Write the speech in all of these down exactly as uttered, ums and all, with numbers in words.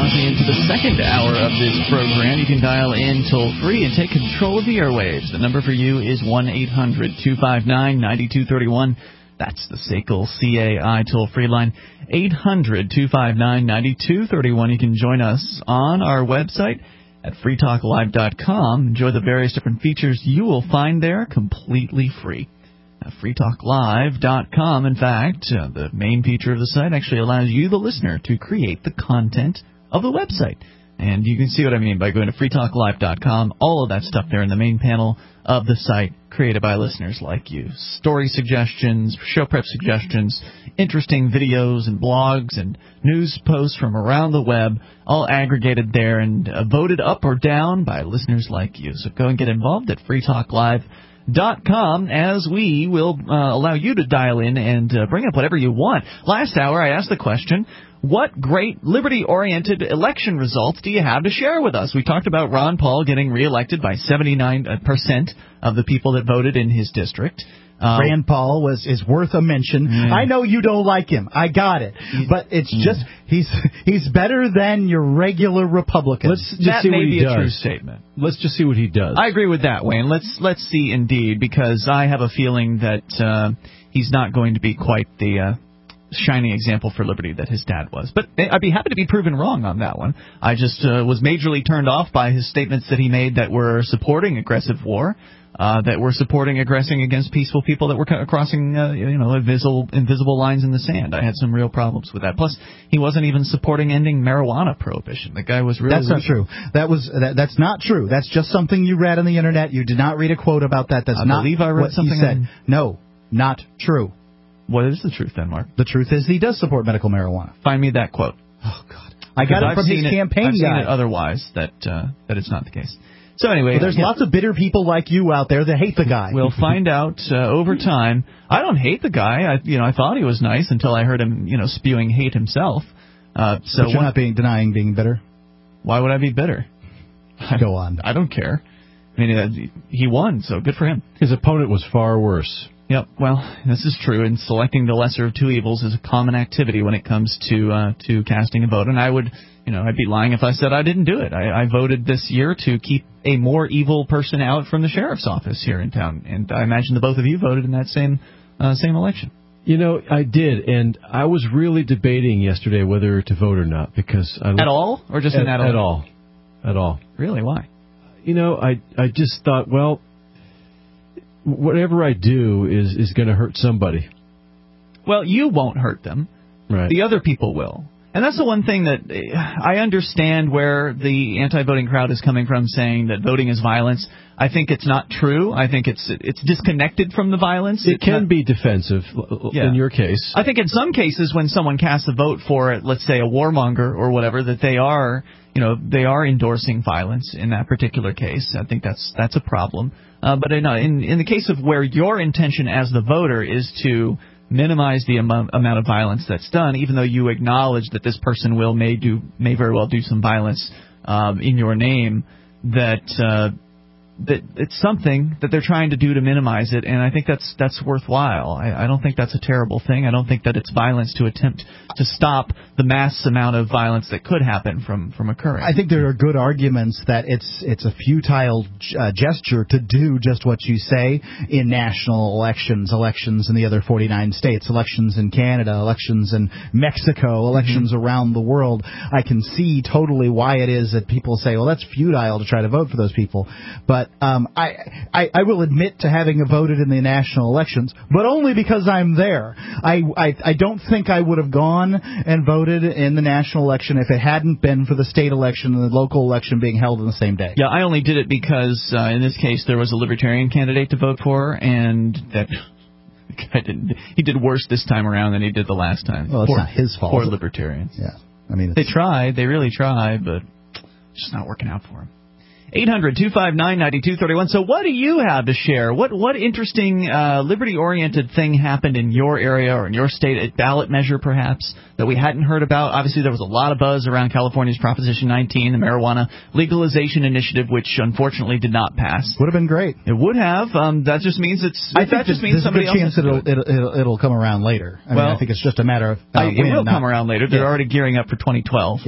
launching into the second hour of this program. You can dial in toll-free and take control of the airwaves. The number for you is one eight hundred two five nine nine two three one. That's the S A C L C A I toll-free line, eight hundred two five nine nine two three one. You can join us on our website at free talk live dot com. Enjoy the various different features you will find there completely free. free talk live dot com. In fact, uh, the main feature of the site actually allows you, the listener, to create the content of the website. And you can see what I mean by going to free talk live dot com. All of that stuff there in the main panel of the site, created by listeners like you. Story suggestions, show prep suggestions, interesting videos and blogs and news posts from around the web, all aggregated there and uh, voted up or down by listeners like you. So go and get involved at free talk live dot com, as we will uh, allow you to dial in and uh, bring up whatever you want. Last hour, I asked the question, what great liberty-oriented election results do you have to share with us? We talked about Ron Paul getting reelected by seventy-nine percent of the people that voted in his district. Uh, Rand Paul was is worth a mention. Mm. I know you don't like him. I got it. But it's mm. just he's he's better than your regular Republican. Let's just that see may what he be does. a true statement. Let's just see what he does. I agree with that, Wayne. Let's let's see indeed, because I have a feeling that uh, he's not going to be quite the uh, shining example for liberty that his dad was. But I'd be happy to be proven wrong on that one. I just uh, was majorly turned off by his statements that he made that were supporting aggressive war. Uh, that were supporting aggressing against peaceful people that were crossing, uh, you know, invisible, invisible lines in the sand. I had some real problems with that. Plus, he wasn't even supporting ending marijuana prohibition. The guy was really... That's not true. That was that, that's not true. That's just something you read on the internet. You did not read a quote about that. That's I not believe I read what something he said. on... No, not true. What is the truth then, Mark? The truth is he does support medical marijuana. Find me that quote. Oh, God. I got it I've from his it, campaign I've guy. seen it otherwise, that, uh, that it's not the case. So anyway, well, there's yeah. lots of bitter people like you out there that hate the guy. We'll find out uh, over time. I don't hate the guy. I, you know, I thought he was nice until I heard him, you know, spewing hate himself. Uh, so but you're one, not being denying being bitter. Why would I be bitter? Go on. I don't care. I mean, uh, he won, so good for him. His opponent was far worse. Yep. Well, this is true. And selecting the lesser of two evils is a common activity when it comes to uh, to casting a vote. And I would, you know, I'd be lying if I said I didn't do it. I, I voted this year to keep a more evil person out from the sheriff's office here in town. And I imagine the both of you voted in that same uh, same election. You know, I did, and I was really debating yesterday whether to vote or not, because I at all, or just at, in that at all, at all. Really? Why? You know, I I just thought, well, whatever I do is, is going to hurt somebody. Well, you won't hurt them. Right. The other people will. And that's the one thing that I understand where the anti-voting crowd is coming from, saying that voting is violence. I think it's not true. I think it's it's disconnected from the violence. It it's can not, be defensive yeah. in your case. I think in some cases when someone casts a vote for, let's say, a warmonger or whatever, that they are, you know, they are endorsing violence in that particular case. I think that's that's a problem. Uh, but in, in in the case of where your intention as the voter is to minimize the amount, amount of violence that's done, even though you acknowledge that this person will may do may very well do some violence um, in your name, that uh, that it's something that they're trying to do to minimize it, and I think that's that's worthwhile. I, I don't think that's a terrible thing. I don't think that it's violence to attempt to stop the mass amount of violence that could happen from, from occurring. I think there are good arguments that it's it's a futile uh, gesture to do just what you say in national elections, elections in the other forty-nine states, elections in Canada, elections in Mexico, elections mm-hmm. around the world. I can see totally why it is that people say, well, that's futile to try to vote for those people. But um, I, I I will admit to having voted in the national elections, but only because I'm there. I, I, I don't think I would have gone and voted in the national election if it hadn't been for the state election and the local election being held on the same day. Yeah, I only did it because, uh, in this case, there was a libertarian candidate to vote for, and that guy didn't, he did worse this time around than he did the last time. Well, it's poor, not his fault. Poor libertarians. Yeah, I mean, they tried, they really tried, but it's just not working out for him. eight hundred two five nine nine two three one. So what do you have to share? What what interesting uh, liberty-oriented thing happened in your area or in your state, a ballot measure perhaps, that we hadn't heard about? Obviously, there was a lot of buzz around California's Proposition nineteen, the marijuana legalization initiative, which unfortunately did not pass. Would have been great. It would have. Um, that just means it's. I think that just there's, means there's somebody a good else chance it'll, it'll, it'll it'll come around later. I well, mean, I think it's just a matter of uh, I, it when, will not, come around later. They're yeah. already gearing up for twenty twelve. Yeah.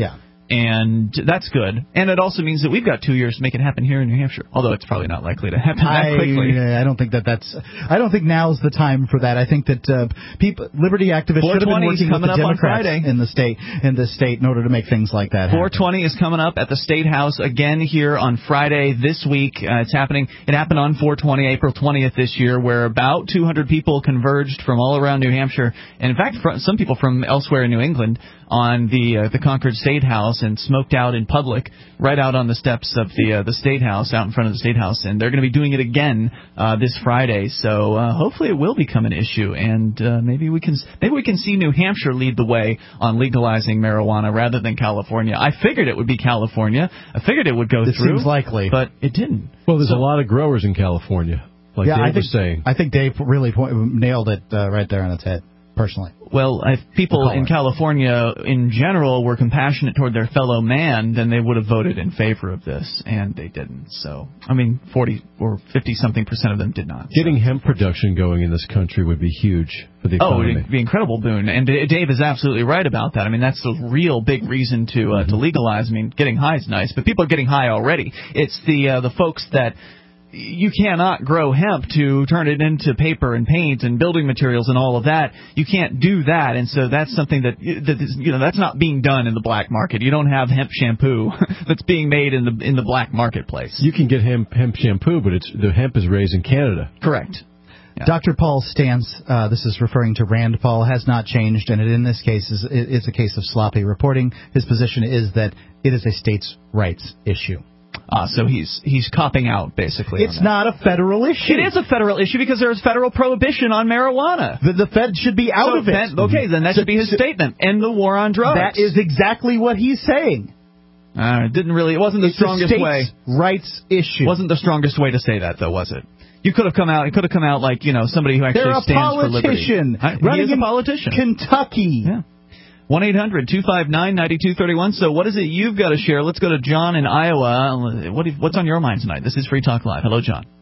And that's good. And it also means that we've got two years to make it happen here in New Hampshire. Although it's probably not likely to happen that I, quickly. I don't think that that's. I don't think now's the time for that. I think that uh, people, liberty activists should have been working with the Democrats in the state in the state in order to make things like that happen. four twenty is coming up at the State House again here on Friday this week. Uh, it's happening. It happened on four twenty, April twentieth this year, where about two hundred people converged from all around New Hampshire, and in fact, some people from elsewhere in New England, on the uh, the Concord State House and smoked out in public right out on the steps of the uh, the State House, out in front of the State House, and they're going to be doing it again uh, this Friday. So uh, hopefully it will become an issue, and uh, maybe we can maybe we can see New Hampshire lead the way on legalizing marijuana rather than California. I figured it would be California. I figured it would go it through. Seems likely, but it didn't. Well, there's so, a lot of growers in California, like yeah, Dave I think, was saying. I think Dave really point, nailed it uh, right there on its head. Personally. Well, if people in California in general were compassionate toward their fellow man, then they would have voted in favor of this, and they didn't. So, I mean, forty or fifty-something percent of them did not. Getting so. hemp production going in this country would be huge for the economy. Oh, it'd be an incredible boon, and Dave is absolutely right about that. I mean, that's the real big reason to uh, mm-hmm. to legalize. I mean, getting high is nice, but people are getting high already. It's the uh, the folks that... You cannot grow hemp to turn it into paper and paint and building materials and all of that. You can't do that, and so that's something that, that is, you know, that's not being done in the black market. You don't have hemp shampoo that's being made in the in the black marketplace. You can get hemp hemp shampoo, but it's the hemp is raised in Canada. Correct. Yeah. Doctor Paul's stance, uh, this is referring to Rand Paul, has not changed, and it, in this case is it's a case of sloppy reporting. His position is that it is a states' rights issue. Uh, so he's he's copping out, basically. It's not a federal issue. It is a federal issue because there's federal prohibition on marijuana. The, the Fed should be out so of it. Then, okay, then that should be his so, statement. End the war on drugs. That is exactly what he's saying. Uh, it didn't really. It wasn't the it's strongest a states' way. Rights issue. Wasn't the strongest way to say that, though, was it? You could have come out. It could have come out like, you know, somebody who actually They're stands for liberty. They're a politician. He is a politician. Kentucky. Yeah. one eight hundred two five nine nine two three one. So what is it you've got to share? Let's go to John in Iowa. What, what's on your mind tonight? This is Free Talk Live. Hello, John.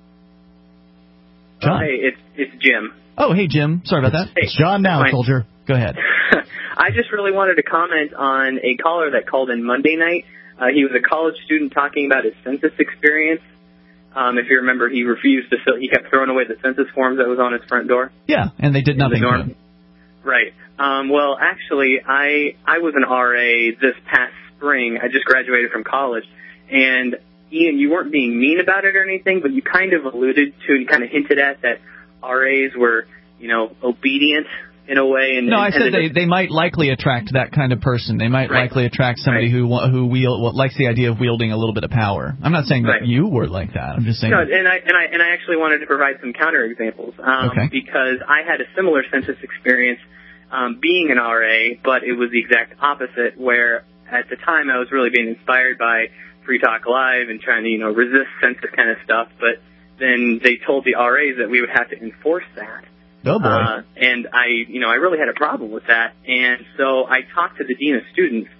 John. Oh, hey, it's it's Jim. Oh, hey, Jim. Sorry about that. Hey, it's John now, fine. soldier. Go ahead. I just really wanted to comment on a caller that called in Monday night. Uh, he was a college student talking about his census experience. Um, if you remember, he refused to fill. He kept throwing away the census forms that was on his front door. Yeah, and they did nothing to him. Right. Um, well, actually, I I was an R A this past spring. I just graduated from college. And, Ian, you weren't being mean about it or anything, but you kind of alluded to and kind of hinted at that R As were, you know, obedient in a way. And, no, and, I said and they, they might likely attract that kind of person. They might right. likely attract somebody right. who who wield, well, likes the idea of wielding a little bit of power. I'm not saying that right. you were like that. I'm just saying. No, and I and I and I actually wanted to provide some counterexamples um, okay. because I had a similar census experience um, being an R A, but it was the exact opposite. Where at the time I was really being inspired by Free Talk Live and trying to you know resist census kind of stuff, but then they told the R As that we would have to enforce that. Oh boy. Uh, and I, you know, I really had a problem with that. And so I talked to the dean of students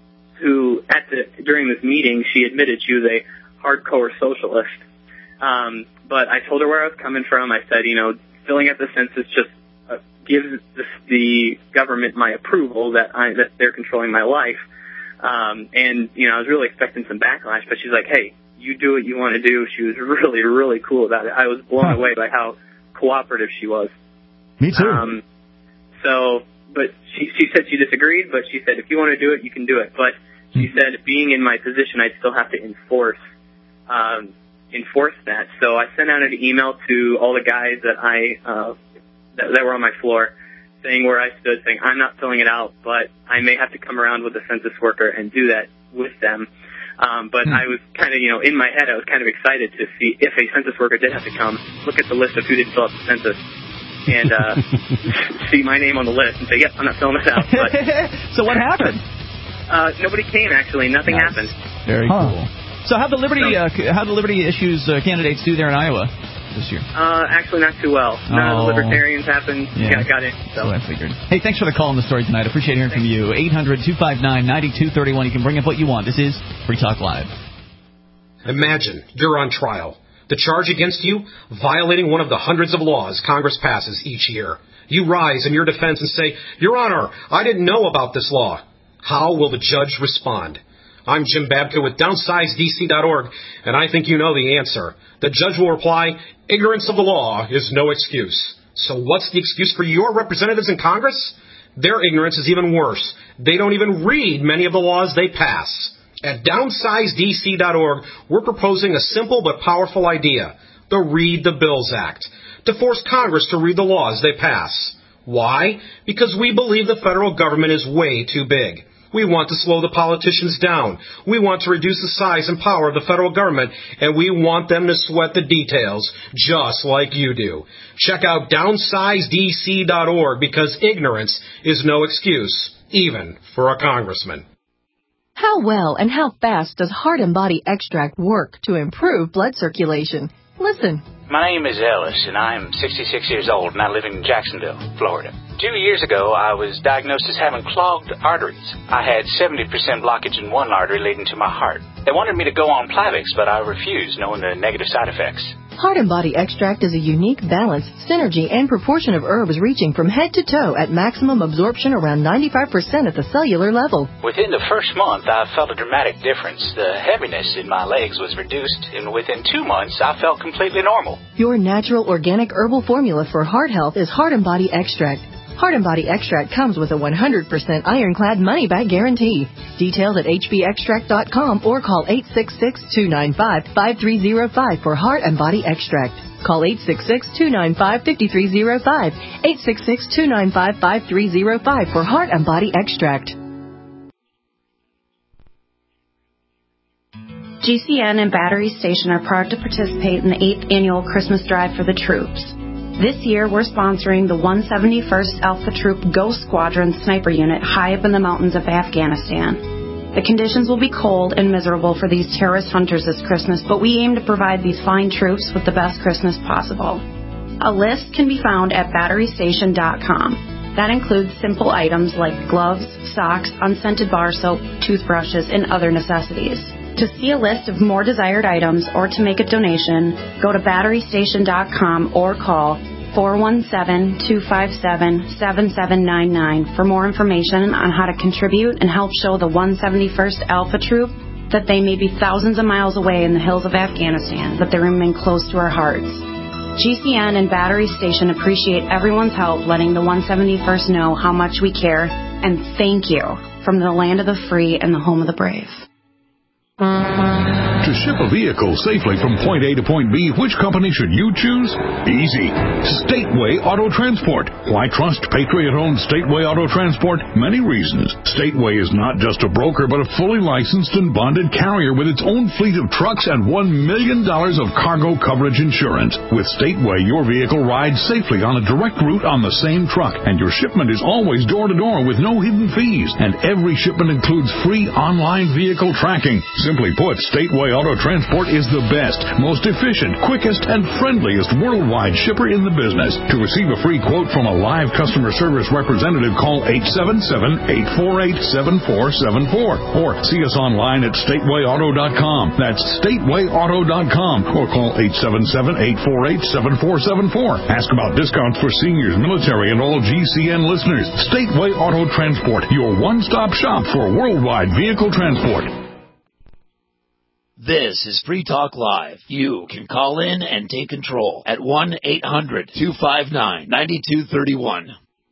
who, at the, during this meeting, she admitted she was a hardcore socialist. Um, but I told her where I was coming from. I said, you know, filling out the census just uh, gives the, the government my approval that I, that they're controlling my life. Um, and, you know, I was really expecting some backlash, but she's like, hey, you do what you want to do. She was really, really cool about it. I was blown huh. away by how cooperative she was. Me too. Um, so, but she she said she disagreed, but she said if you want to do it, you can do it. But she mm-hmm. said being in my position, I'd still have to enforce um, enforce that. So I sent out an email to all the guys that I uh, that, that were on my floor, saying where I stood, saying I'm not filling it out, but I may have to come around with a census worker and do that with them. Um, but mm-hmm. I was kind of, you know, in my head, I was kind of excited to see if a census worker did have to come, look at the list of who didn't fill out the census, and uh, see my name on the list and say, yep, I'm not filling this out. But, so what happened? Uh, nobody came, actually. Nothing nice. happened. Very huh. cool. So how the Liberty uh, how the Liberty Issues uh, candidates do there in Iowa this year? Uh, actually, not too well. None oh. of the Libertarians happened. Yeah. Got, got in. So. so I figured. Hey, thanks for the call on the story tonight. Appreciate hearing Thanks. from you. eight hundred two five nine nine two three one. You can bring up what you want. This is Free Talk Live. Imagine you're on trial. The charge against you, violating one of the hundreds of laws Congress passes each year. You rise in your defense and say, Your Honor, I didn't know about this law. How will the judge respond? I'm Jim Babka with downsize D C dot org, and I think you know the answer. The judge will reply, ignorance of the law is no excuse. So what's the excuse for your representatives in Congress? Their ignorance is even worse. They don't even read many of the laws they pass. At downsize D C dot org, we're proposing a simple but powerful idea, the Read the Bills Act, to force Congress to read the laws they pass. Why? Because we believe the federal government is way too big. We want to slow the politicians down. We want to reduce the size and power of the federal government, and we want them to sweat the details, just like you do. Check out downsize D C dot org, because ignorance is no excuse, even for a congressman. How well and how fast does Heart and Body Extract work to improve blood circulation? Listen. My name is Ellis, and I'm sixty-six years old, and I live in Jacksonville, Florida. Two years ago, I was diagnosed as having clogged arteries. I had seventy percent blockage in one artery leading to my heart. They wanted me to go on Plavix, but I refused, knowing the negative side effects. Heart and Body Extract is a unique balance, synergy, and proportion of herbs reaching from head to toe at maximum absorption around ninety-five percent at the cellular level. Within the first month, I felt a dramatic difference. The heaviness in my legs was reduced, and within two months, I felt completely normal. Your natural organic herbal formula for heart health is Heart and Body Extract. Heart and Body Extract comes with a one hundred percent ironclad money-back guarantee. Details at h b extract dot com or call eight six six, two nine five, five three zero five for Heart and Body Extract. Call eight six six, two nine five, five three zero five, eight six six, two nine five, five three zero five for Heart and Body Extract. G C N and Battery Station are proud to participate in the eighth Annual Christmas Drive for the Troops. This year, we're sponsoring the one hundred seventy-first Alpha Troop Ghost Squadron Sniper Unit high up in the mountains of Afghanistan. The conditions will be cold and miserable for these terrorist hunters this Christmas, but we aim to provide these fine troops with the best Christmas possible. A list can be found at battery station dot com. That includes simple items like gloves, socks, unscented bar soap, toothbrushes, and other necessities. To see a list of more desired items or to make a donation, go to battery station dot com or call four one seven, two five seven, seven seven nine nine for more information on how to contribute and help show the one hundred seventy-first Alpha Troop that they may be thousands of miles away in the hills of Afghanistan, but they remain close to our hearts. G C N and Battery Station appreciate everyone's help letting the one hundred seventy-first know how much we care, and thank you from the land of the free and the home of the brave. To ship a vehicle safely from point A to point B, which company should you choose? Easy. Stateway Auto Transport. Why trust Patriot-owned Stateway Auto Transport? Many reasons. Stateway is not just a broker, but a fully licensed and bonded carrier with its own fleet of trucks and one million dollars of cargo coverage insurance. With Stateway, your vehicle rides safely on a direct route on the same truck, and your shipment is always door-to-door with no hidden fees. And every shipment includes free online vehicle tracking. Simply put, Stateway Auto Transport is the best, most efficient, quickest, and friendliest worldwide shipper in the business. To receive a free quote from a live customer service representative, call eight seven seven, eight four eight, seven four seven four or see us online at stateway auto dot com. That's stateway auto dot com or call eight seven seven, eight four eight, seven four seven four. Ask about discounts for seniors, military, and all G C N listeners. Stateway Auto Transport, your one-stop shop for worldwide vehicle transport. This is Free Talk Live. You can call in and take control at one eight hundred, two five nine, nine two three one.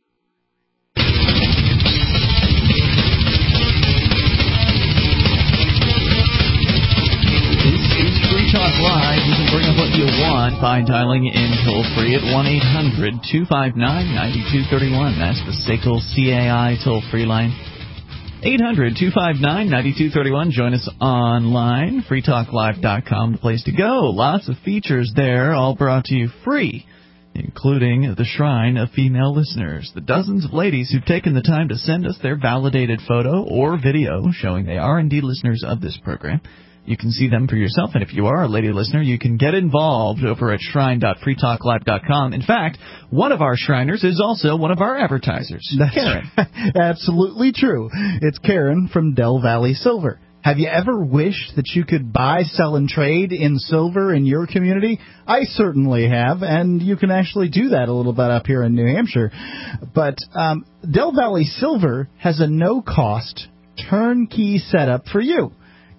This is Free Talk Live. You can bring up what you want by dialing in toll-free at one eight hundred, two five nine, nine two three one. That's the S A C L C A I toll-free line. eight hundred, two five nine, nine two three one. Join us online, free talk live dot com, the place to go. Lots of features there, all brought to you free, including the Shrine of Female Listeners, the dozens of ladies who've taken the time to send us their validated photo or video showing they are indeed listeners of this program. You can see them for yourself, and if you are a lady listener, you can get involved over at shrine dot free talk live dot com. In fact, one of our Shriners is also one of our advertisers. That's Karen. Absolutely true. It's Karen from Del Valley Silver. Have you ever wished that you could buy, sell, and trade in silver in your community? I certainly have, and you can actually do that a little bit up here in New Hampshire. But um, Del Valley Silver has a no-cost turnkey setup for you.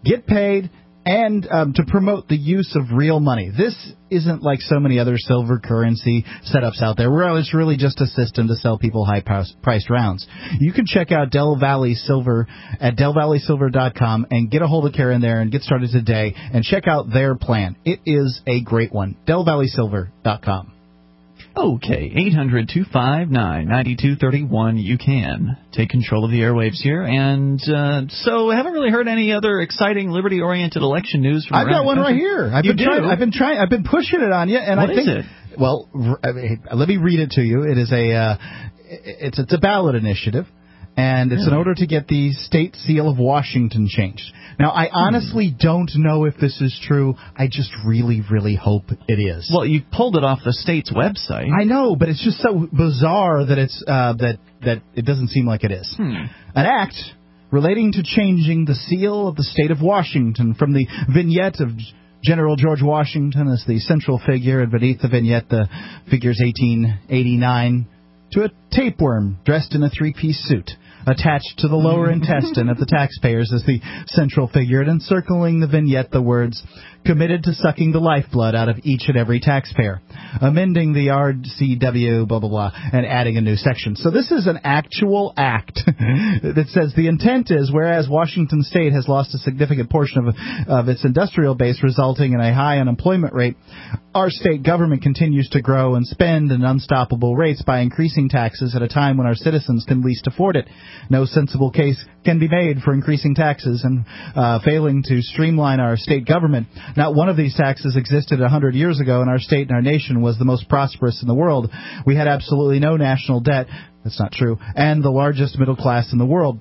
get paid, and um, to promote the use of real money. This isn't like so many other silver currency setups out there, where it's really just a system to sell people high-priced rounds. You can check out Del Valley Silver at del valley silver dot com and get a hold of Karen there and get started today and check out their plan. It is a great one. del valley silver dot com. Okay, eight hundred two five nine nine two three one. You can take control of the airwaves here. And uh, so I haven't really heard any other exciting liberty-oriented election news from I've around got one the right country. here. I've You been do? trying. I've been trying. I've been pushing it on you, and What I think. is it? Well, r- I mean, let me read it to you. It is a. Uh, it's it's a ballot initiative, and it's in Really? order to get the state seal of Washington changed. Now, I honestly hmm. don't know if this is true. I just really, really hope it is. Well, you pulled it off the state's website. I know, but it's just so bizarre that it's uh, that that it doesn't seem like it is. Hmm. An act relating to changing the seal of the state of Washington from the vignette of General George Washington as the central figure, and beneath the vignette the figures eighteen eighty-nine, to a tapeworm dressed in a three-piece suit, attached to the lower intestine of the taxpayers as the central figure, and encircling the vignette the words, committed to sucking the lifeblood out of each and every taxpayer, amending the R C W, blah, blah, blah, and adding a new section. So this is an actual act that says the intent is, whereas Washington State has lost a significant portion of, of its industrial base, resulting in a high unemployment rate, our state government continues to grow and spend at unstoppable rates by increasing taxes at a time when our citizens can least afford it. No sensible case can be made for increasing taxes and uh, failing to streamline our state government. Not one of these taxes existed one hundred years ago, and our state and our nation was the most prosperous in the world. We had absolutely no national debt. That's not true. And the largest middle class in the world.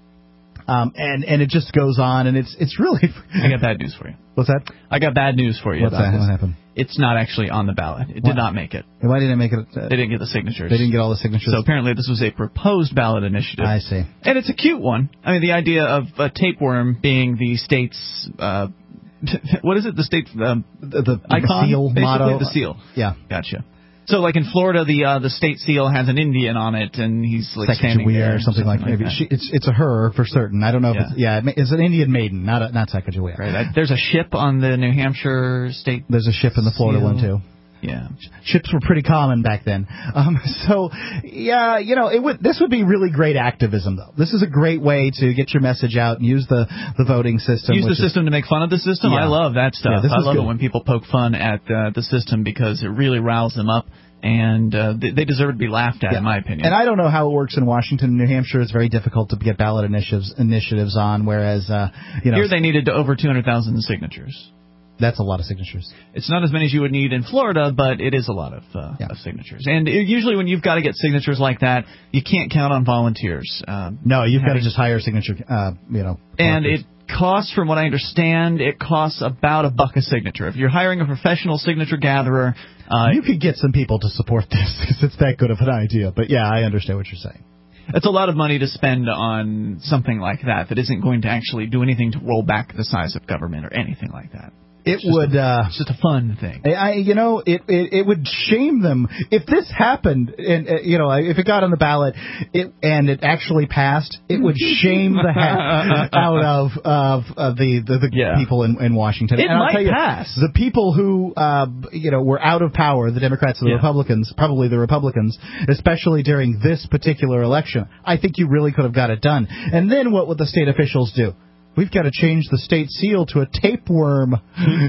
Um, and, and it just goes on, and it's it's really... I got bad news for you. What's that? I got bad news for you. What's about that? this. What happened? It's not actually on the ballot. It Why? did not make it. Why didn't it make it? Uh, they didn't get the signatures. They didn't get all the signatures. So apparently this was a proposed ballot initiative. I see. And it's a cute one. I mean, the idea of a tapeworm being the state's... Uh, what is it? The state... Um, the, the, icon? The seal, basically? motto. The seal. Yeah. Gotcha. So, like in Florida, the uh, the state seal has an Indian on it, and he's like standing there, or something, something like that. Maybe that. She, it's it's a her for certain. I don't know if yeah. it's yeah. It's an Indian maiden, not a, not Sacagawea. Right. I, there's a ship on the New Hampshire state. There's a ship in the Florida seal. one too. Yeah, ships were pretty common back then. Um, so, yeah, you know, it would. This would be really great activism, though. This is a great way to get your message out and use the, the voting system. Use the is, system to make fun of the system. Yeah. I love that stuff. Yeah, I love good. it when people poke fun at uh, the system because it really riles them up. And uh, they, they deserve to be laughed at, yeah. in my opinion. And I don't know how it works in Washington and New Hampshire. It's very difficult to get ballot initiatives initiatives on, whereas, uh, you know... Here they needed over two hundred thousand signatures. That's a lot of signatures. It's not as many as you would need in Florida, but it is a lot of, uh, yeah. of signatures. And it, usually when you've got to get signatures like that, you can't count on volunteers. Um, no, you've having, got to just hire signature, uh, you know... And it costs, from what I understand, it costs about a buck a signature. If you're hiring a professional signature gatherer... Uh, you could get some people to support this because it's that good of an idea. But, yeah, I understand what you're saying. It's a lot of money to spend on something like that that isn't going to actually do anything to roll back the size of government or anything like that. It would. A, uh, it's just a fun thing. I, you know, it, it it would shame them if this happened, and uh, you know, if it got on the ballot, it and it actually passed. It would shame the heck out of of, of the the, the yeah. people in, in Washington. It and might I'll tell you, pass. The people who uh, you know were out of power, the Democrats and the yeah. Republicans, probably the Republicans, especially during this particular election. I think you really could have got it done. And then what would the state officials do? We've got to change the state seal to a tapeworm. I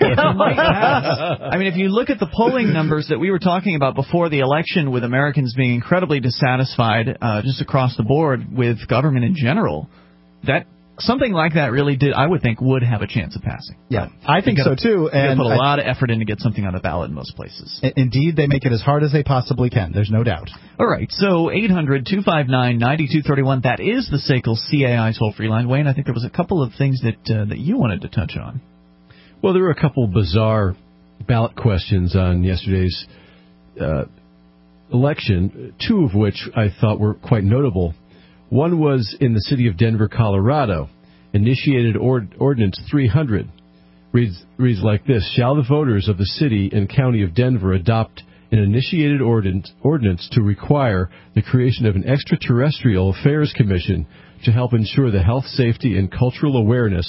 mean, if you look at the polling numbers that we were talking about before the election, with Americans being incredibly dissatisfied uh, just across the board with government in general, that something like that really did, I would think, would have a chance of passing. Yeah, I think gotta, so too. And and put a I, lot of effort in to get something on the ballot in most places. Indeed, they make it as hard as they possibly can. There's no doubt. All right, so eight hundred two five nine nine two three one. That is the S A C L C A I toll-free line. Wayne, I think there was a couple of things that uh, that you wanted to touch on. Well, there were a couple bizarre ballot questions on yesterday's uh, election, two of which I thought were quite notable. One was in the city of Denver, Colorado. Initiated ord- Ordinance three hundred reads, reads like this. Shall the voters of the city and county of Denver adopt an initiated ordinance, ordinance to require the creation of an extraterrestrial affairs commission to help ensure the health, safety, and cultural awareness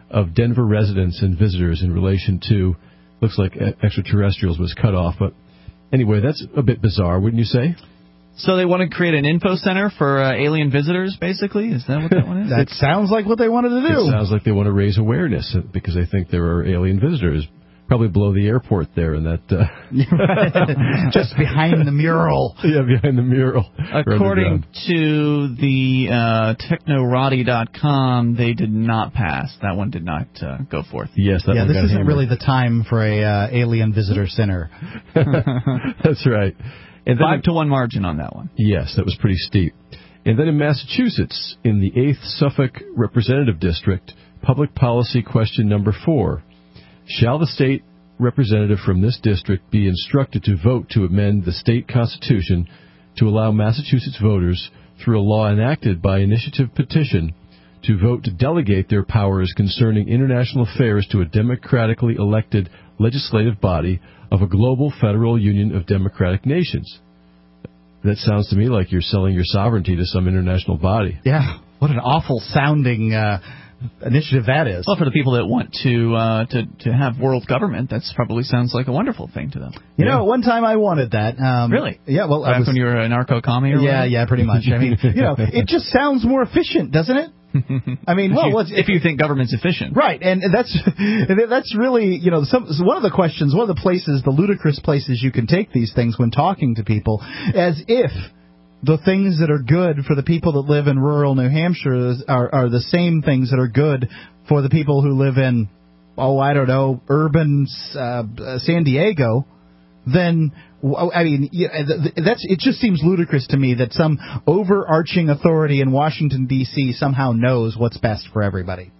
of Denver residents and visitors in relation to, looks like extraterrestrials was cut off. But anyway, that's a bit bizarre, wouldn't you say? So they want to create an info center for uh, alien visitors, basically? Is that what that one is? That sounds like what they wanted to do. It sounds like they want to raise awareness because they think there are alien visitors. Probably below the airport there in that... Uh... Just behind the mural. Yeah, behind the mural. According to the uh, technorati dot com, they did not pass. That one did not uh, go forth. Yes, that yeah, one this got isn't hammered. really the time for a uh, alien visitor center. That's right. And then Five to one margin on that one. Yes, that was pretty steep. And then in Massachusetts, in the eighth Suffolk Representative District, public policy question number four. Shall the state representative from this district be instructed to vote to amend the state constitution to allow Massachusetts voters, through a law enacted by initiative petition, to vote to delegate their powers concerning international affairs to a democratically elected legislative body of a global federal union of democratic nations? That sounds to me like you're selling your sovereignty to some international body. Yeah, what an awful sounding uh, initiative that is. Well, for the people that want to uh, to to have world government, that probably sounds like a wonderful thing to them. You yeah. know, one time I wanted that. Um, really? Yeah. Well, back I was, when you were a narco-commie or Yeah, whatever? yeah, pretty much. I mean, you know, it just sounds more efficient, doesn't it? I mean, well, if you, what's, if you think government's efficient, right? And that's that's really, you know, some one of the questions, one of the places, the ludicrous places you can take these things when talking to people, as if the things that are good for the people that live in rural New Hampshire are, are the same things that are good for the people who live in, oh, I don't know, urban uh, San Diego. Then, I mean, that's it just seems ludicrous to me that some overarching authority in Washington, D C somehow knows what's best for everybody.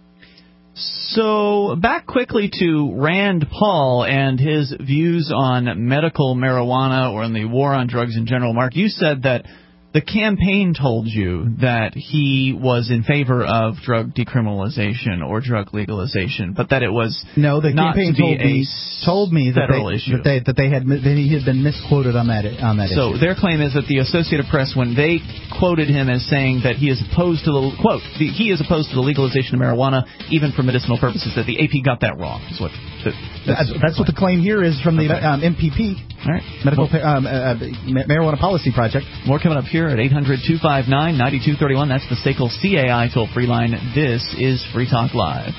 So, back quickly to Rand Paul and his views on medical marijuana or on the war on drugs in general. Mark, you said that the campaign told you that he was in favor of drug decriminalization or drug legalization, but that it was no. The not campaign to be told me told me that federal they, issue. that they that they had that he had been misquoted on that on that so issue. So their claim is that the Associated Press, when they quoted him as saying that he is opposed to the quote the, he is opposed to the legalization of marijuana even for medicinal purposes, that the A P got that wrong. Is what the, that's, that's what the claim here is from the okay. um, M P P, all right, Medical well, um, uh, Marijuana Policy Project. More coming up here at eight hundred two five nine nine two three one. That's the S A C L C A I toll-free line. This is Free Talk Live.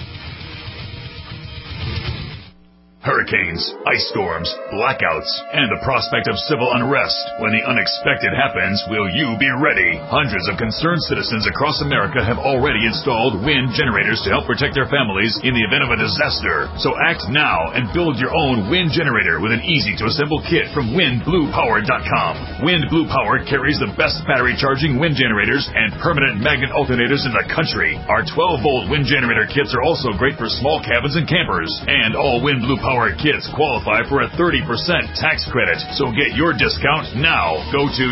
Hurricanes, ice storms, blackouts, and the prospect of civil unrest. When the unexpected happens, will you be ready? Hundreds of concerned citizens across America have already installed wind generators to help protect their families in the event of a disaster. So act now and build your own wind generator with an easy-to-assemble kit from wind blue power dot com. Wind Blue Power carries the best battery charging wind generators and permanent magnet alternators in the country. Our twelve volt wind generator kits are also great for small cabins and campers. And all Wind Blue Power Power kits qualify for a thirty percent tax credit, so get your discount now. Go to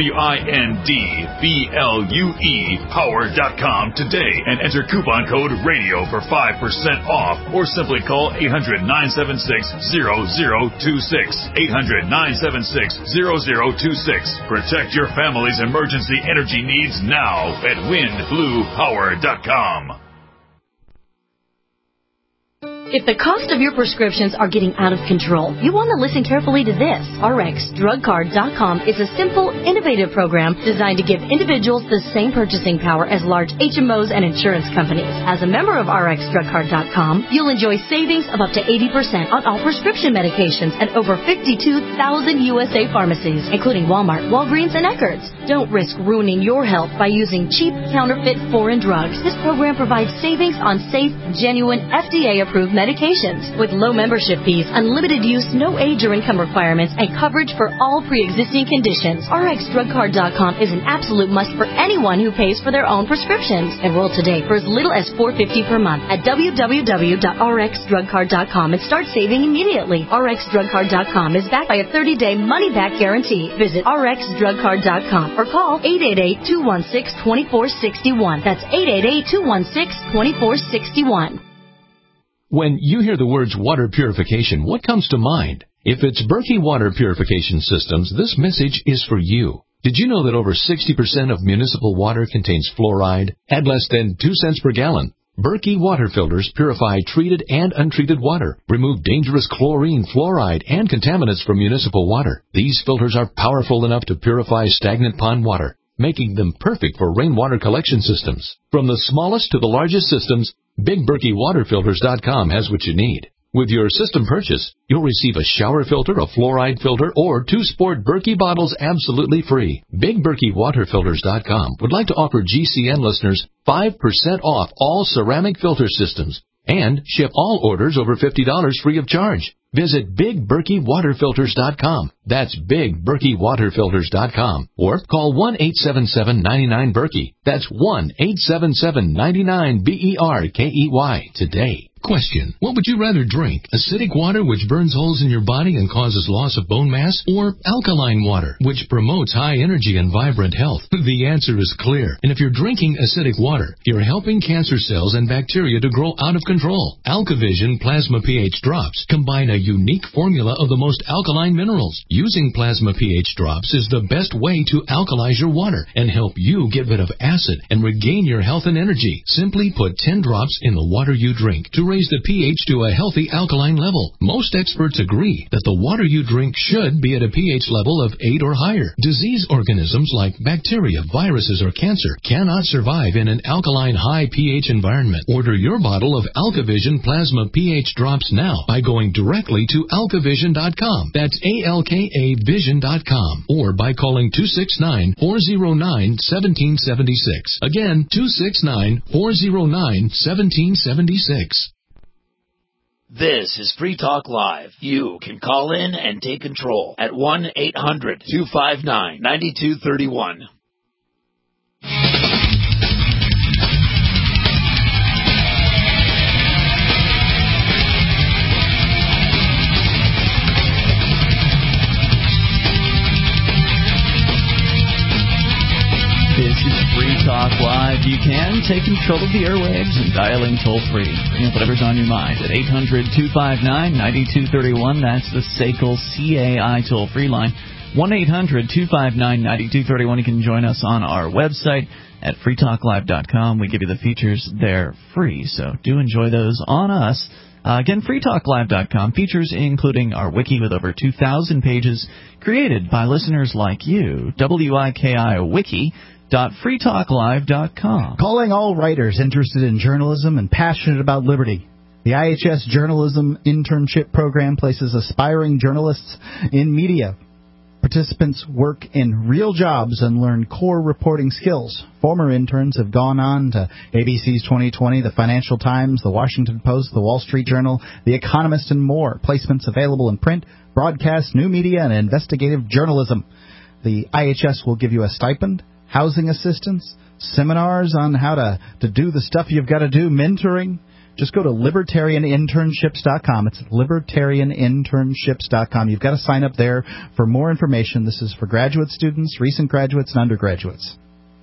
windblue power dot com today and enter coupon code RADIO for five percent off, or simply call eight hundred nine seven six zero zero two six, eight hundred nine seven six zero zero two six. Protect your family's emergency energy needs now at wind blue power dot com. If the cost of your prescriptions are getting out of control, you want to listen carefully to this. R X drug card dot com is a simple, innovative program designed to give individuals the same purchasing power as large H M Os and insurance companies. As a member of R X drug card dot com, you'll enjoy savings of up to eighty percent on all prescription medications at over fifty-two thousand U S A pharmacies, including Walmart, Walgreens, and Eckerd's. Don't risk ruining your health by using cheap, counterfeit foreign drugs. This program provides savings on safe, genuine, F D A-approved medications. With low membership fees, unlimited use, no age or income requirements, and coverage for all pre-existing conditions, R X drug card dot com is an absolute must for anyone who pays for their own prescriptions. Enroll today for as little as four dollars and fifty cents per month at w w w dot r x drug card dot com and start saving immediately. R X drug card dot com is backed by a thirty day money-back guarantee. Visit r x drug card dot com or call eight eight eight, two one six, two four six one. That's eight eight eight, two one six, two four six one. When you hear the words water purification, what comes to mind? If it's Berkey Water Purification Systems, this message is for you. Did you know that over sixty percent of municipal water contains fluoride? At less than two cents per gallon, Berkey water filters purify treated and untreated water, remove dangerous chlorine, fluoride, and contaminants from municipal water. These filters are powerful enough to purify stagnant pond water, making them perfect for rainwater collection systems. From the smallest to the largest systems, Big Berkey Water Filters dot com has what you need. With your system purchase, you'll receive a shower filter, a fluoride filter, or two sport Berkey bottles absolutely free. Big Berkey Water Filters dot com would like to offer G C N listeners five percent off all ceramic filter systems and ship all orders over fifty dollars free of charge. Visit Big Berkey Water Filters dot com. That's Big Berkey Water Filters dot com. Or call one eight seven seven, nine nine, Berkey. That's one eight seven seven, nine nine, B E R K E Y today. Question. What would you rather drink? Acidic water, which burns holes in your body and causes loss of bone mass? Or alkaline water, which promotes high energy and vibrant health? The answer is clear. And if you're drinking acidic water, you're helping cancer cells and bacteria to grow out of control. AlkaVision Plasma pH Drops combine a unique formula of the most alkaline minerals. Using Plasma pH Drops is the best way to alkalize your water and help you get rid of acid and regain your health and energy. Simply put ten drops in the water you drink to raise the pH to a healthy alkaline level. Most experts agree that the water you drink should be at a pH level of eight or higher. Disease organisms like bacteria, viruses, or cancer cannot survive in an alkaline high pH environment. Order your bottle of AlkaVision Plasma pH Drops now by going directly to alka vision dot com. That's A L K A vision dot com. Or by calling two six nine, four zero nine, one seven seven six. Again, two six nine, four zero nine, one seven seven six. This is Free Talk Live. You can call in and take control at one eight hundred, two five nine, nine two three one. This is Free Talk Live. You can take control of the airwaves and dial in toll free. Bring up whatever's on your mind at eight hundred, two five nine, nine two three one. That's the S A C L C A I toll free line. one eight hundred, two five nine, nine two three one. You can join us on our website at free talk live dot com. We give you the features there free, so do enjoy those on us. Uh, again, free talk live dot com. Features including our wiki with over two thousand pages created by listeners like you. W I K I wiki dot free talk live dot com. Calling all writers interested in journalism and passionate about liberty. The I H S Journalism Internship Program places aspiring journalists in media. Participants work in real jobs and learn core reporting skills. Former interns have gone on to A B C's twenty twenty, the Financial Times, the Washington Post, the Wall Street Journal, The Economist, and more. Placements available in print, broadcast, new media, and investigative journalism. The I H S will give you a stipend, housing assistance, seminars on how to, to do the stuff you've got to do, mentoring. Just go to libertarian internships dot com. It's libertarian internships dot com. You've got to sign up there for more information. This is for graduate students, recent graduates, and undergraduates.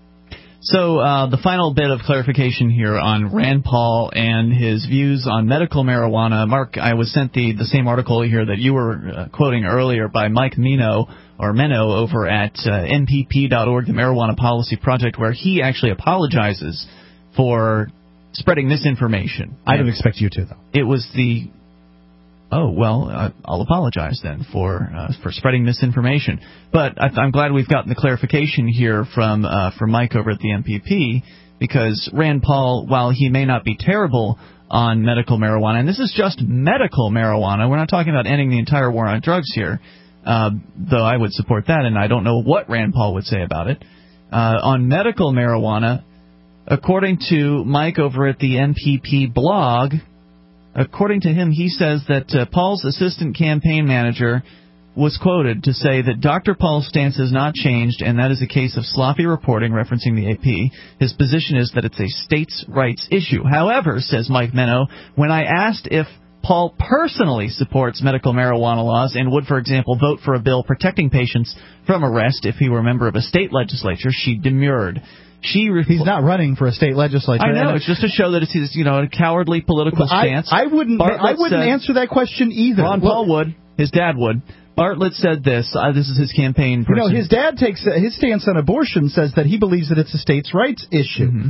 So uh, the final bit of clarification here on Rand Paul and his views on medical marijuana. Mark, I was sent the, the same article here that you were uh, quoting earlier by Mike Mino, or Menno, over at uh, N P P dot org, the Marijuana Policy Project, where he actually apologizes for spreading misinformation. I don't expect you to, though. It was the... Oh, well, uh, I'll apologize then for uh, for spreading misinformation. But I, I'm glad we've gotten the clarification here from uh, from Mike over at the M P P, because Rand Paul, while he may not be terrible on medical marijuana, and this is just medical marijuana, we're not talking about ending the entire war on drugs here, uh, though I would support that, and I don't know what Rand Paul would say about it. Uh, on medical marijuana, according to Mike over at the M P P blog, according to him, he says that uh, Paul's assistant campaign manager was quoted to say that Doctor Paul's stance has not changed, and that is a case of sloppy reporting, referencing the A P. His position is that it's a states' rights issue. However, says Mike Menno, when I asked if Paul personally supports medical marijuana laws and would, for example, vote for a bill protecting patients from arrest if he were a member of a state legislature, she demurred. She repl- He's not running for a state legislature. I know. It's just to show that it's his, you know, a cowardly political I, stance. I wouldn't. Bartlett I wouldn't said, answer that question either. Ron Paul would. His dad would. Bartlett said this. Uh, this is his campaign person. You know, his dad takes uh, his stance on abortion says that he believes that it's a states' rights issue. Mm-hmm.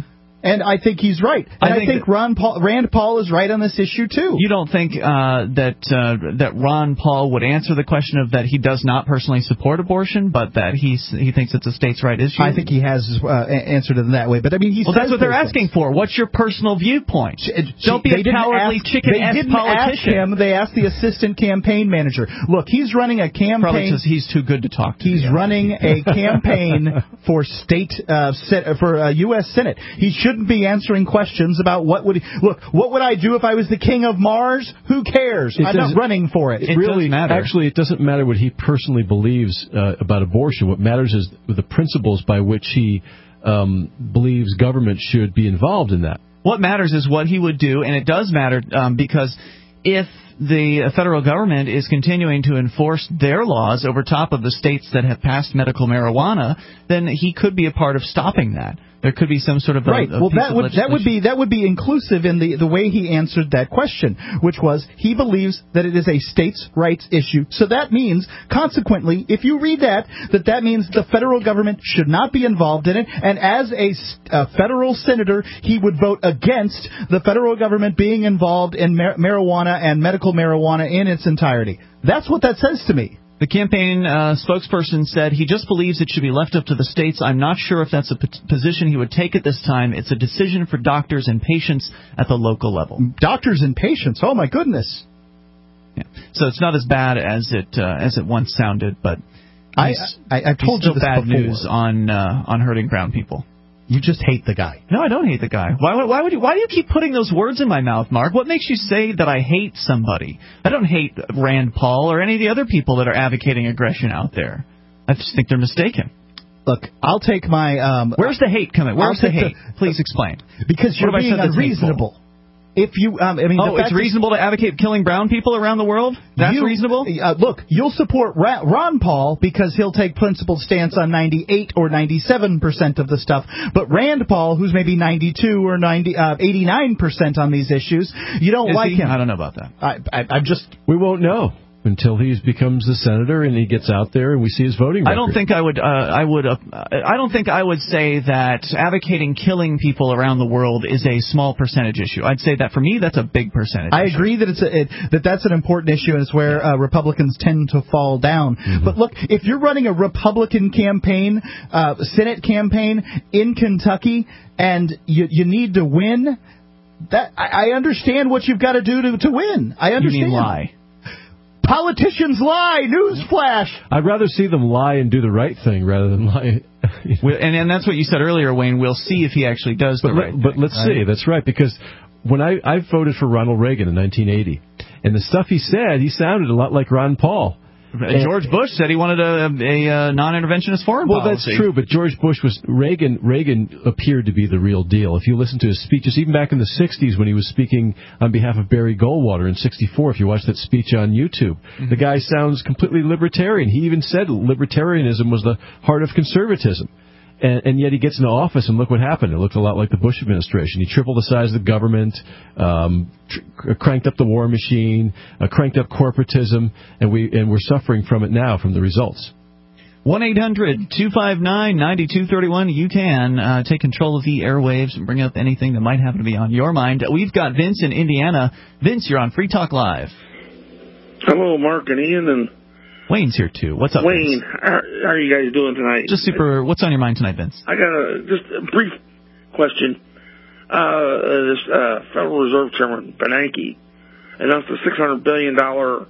And I think he's right. And I think, I think Ron Paul, Rand Paul is right on this issue, too. You don't think uh, that uh, that Ron Paul would answer the question of that he does not personally support abortion, but that he's, he thinks it's a states' right issue? I think he has uh, answered it in that way. But I mean, he Well, that's what they're asking things. for. What's your personal viewpoint? Don't be a cowardly ask, chicken-ass they didn't politician. Ask him, they asked the assistant campaign manager. Look, he's running a campaign. Probably because he's too good to talk to. He's running a campaign for state uh, for uh, U S Senate. He shouldn't be answering questions about what would he, look. What would I do if I was the king of Mars? Who cares? It I'm not running for it. It, it really matter. Actually, it doesn't matter what he personally believes uh, about abortion. What matters is the principles by which he um, believes government should be involved in that. What matters is what he would do, and it does matter um, because if the federal government is continuing to enforce their laws over top of the states that have passed medical marijuana, then he could be a part of stopping that. There could be some sort of a, right. A well, piece that of would that would be that would be inclusive in the the way he answered that question, which was he believes that it is a states' rights issue. So that means, consequently, if you read that, that that means the federal government should not be involved in it. And as a, a federal senator, he would vote against the federal government being involved in mar- marijuana and medical marijuana in its entirety. That's what that says to me. The campaign uh, spokesperson said he just believes it should be left up to the states. I'm not sure if that's a p- position he would take at this time. It's a decision for doctors and patients at the local level. Doctors and patients? Oh, my goodness. Yeah. So it's not as bad as it uh, as it once sounded, but I, I, I've told you this bad before. news on uh, on hurting brown people. You just hate the guy. No, I don't hate the guy. Why, why would you? Why do you keep putting those words in my mouth, Mark? What makes you say that I hate somebody? I don't hate Rand Paul or any of the other people that are advocating aggression out there. I just think they're mistaken. Look, I'll take my. Um, Where's the hate coming? Where's the hate? The, Please explain. Because you're being unreasonable. If you, um, I mean, oh, it's reasonable to advocate killing brown people around the world? That's you, reasonable? Uh, look, you'll support Ra- Ron Paul because he'll take principled stance on ninety-eight or ninety-seven percent of the stuff. But Rand Paul, who's maybe ninety-two or ninety, uh, eighty-nine percent on these issues, you don't Is like he? him. I don't know about that. I, I, I'm just. We won't know until he becomes the senator and he gets out there and we see his voting record. I don't think I would. Uh, I would. Uh, I don't think I would say that advocating killing people around the world is a small percentage issue. I'd say that for me, that's a big percentage. I issue. agree that it's a, it, that that's an important issue, and it's where uh, Republicans tend to fall down. Mm-hmm. But look, if you're running a Republican campaign, uh, Senate campaign in Kentucky, and you you need to win, that I, I understand what you've got to do to to win. I understand. You mean lie. Politicians lie. Newsflash. I'd rather see them lie and do the right thing rather than lie. and and that's what you said earlier, Wayne. We'll see if he actually does the but right let, But thing, let's right? see. That's right. Because when I, I voted for Ronald Reagan in nineteen eighty, and the stuff he said, he sounded a lot like Ron Paul. And George Bush said he wanted a, a, a non-interventionist foreign well, policy. Well, that's true, but George Bush was Reagan. Reagan appeared to be the real deal. If you listen to his speeches, even back in the sixties when he was speaking on behalf of Barry Goldwater in sixty-four, if you watch that speech on YouTube, mm-hmm. the guy sounds completely libertarian. He even said libertarianism was the heart of conservatism. And, and yet he gets into office, and look what happened. It looked a lot like the Bush administration. He tripled the size of the government, um, tr- cranked up the war machine, uh, cranked up corporatism, and, we, and we're suffering from it now, from the results. one eight hundred two five nine nine two three one. You can uh, take control of the airwaves and bring up anything that might happen to be on your mind. We've got Vince in Indiana. Vince, you're on Free Talk Live. Hello, Mark and Ian, and Wayne's here, too. What's up, Wayne, Vince? how are you guys doing tonight? Just super. What's on your mind tonight, Vince? I got a just a brief question. Uh, this uh, Federal Reserve Chairman Bernanke announced a six hundred billion dollars,